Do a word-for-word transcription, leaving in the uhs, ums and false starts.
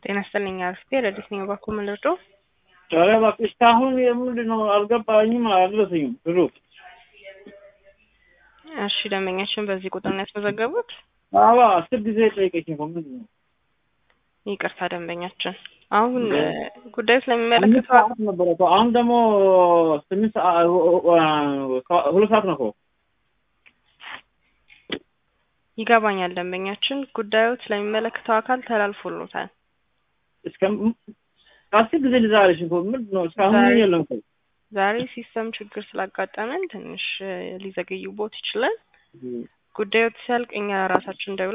ጤና ይስጥልኝ አርፍቴ ረዲስ ነኝ ባኩ ምንድሮ ኧረ እባክሽ እስካሁን የምንድነው አልገባኝም አልደረሰኝም ብሩ። እሺ ደንበኛችን በዚህ ቁጥር ነው ያስመዘገቡት? አዎ አስር ጊዜ ጠይቀሽኝ ነው ምንድነው? ይቅርታ ደንበኛችን አሁን ጉዳዩ ስለሚመለከተው ነበር እኮ አሁን ደግሞ ስምንት ሰዓት ሁለት ሰዓት ነው እኮ። ይገባኛል ደንበኛችን ጉዳዩ ስለሚመለከተው አካል ተላልፎሎታል። እስከ አስር ጊዜ ልዛሬሽ እኮ ምንድነው እስካሁን የለም እኮ። ዛሬ ሲስተም ችግር ስላጋጠመን ትንሽ ሊዘገይቦት ይችላል። ጉዳዩ ሲያልቅ እኛ ራሳችን